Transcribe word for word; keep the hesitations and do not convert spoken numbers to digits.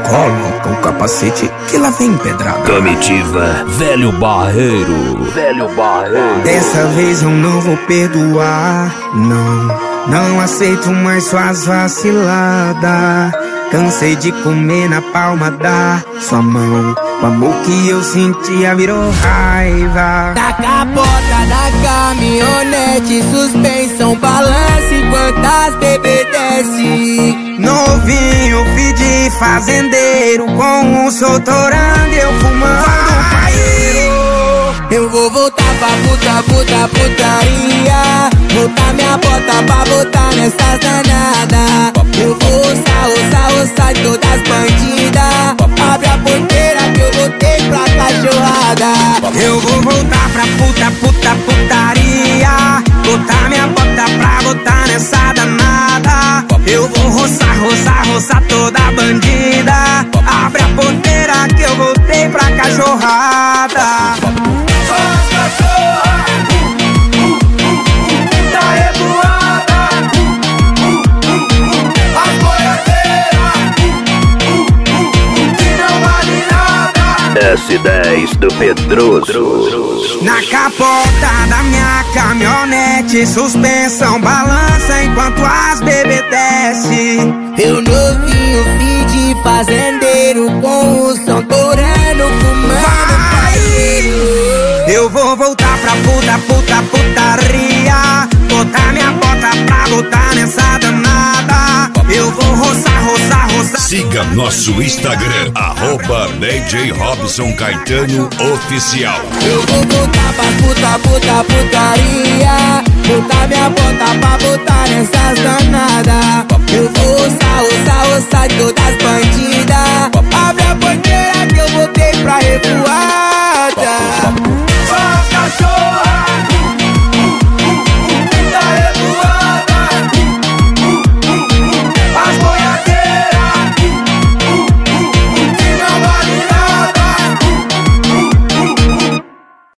coloca o capacete que lá vem pedrada. Comitiva Velho Barreiro. Velho Barreiro. Dessa vez eu não vou perdoar, não. Não aceito mais suas vaciladas. Cansei de comer na palma da sua mão. O amor que eu sentia virou raiva. Na capota da caminhonete, suspensão balança enquanto as bebê desce. Novinho, filho de fazendeiro, com um soltorando eu fumando paeiro. Eu vou voltar pra puta, puta, putaria. Botar minha bota pra botar nessas danadas. Eu vou roçar, roçar, roçar todas as bandidas. Abre a porteira que eu voltei pra cachorrada. Eu vou voltar pra puta, puta, putaria. Botar minha bota pra botar nessa danada. Eu vou roçar, roçar, roçar toda a bandida. Abre a porteira que eu voltei pra cachorrada. S dez do Pedroso. Na capota da minha caminhonete, suspensão balança enquanto as bebê desce. Eu novinho, filho de fazendeiro, com o som torando, fumando paeiro. Eu vou voltar pra puta, puta, putaria. Botar minha bota pra botar nessa danada. Eu vou roçar, roçar, roçar. Siga nosso Instagram, arroba D J Robson Caetano Oficial. Eu vou voltar pra puta, puta, putaria. Botar minha bota pra botar nessas danadas. Eu vou roçar, roçar, roçar todas as bandidas.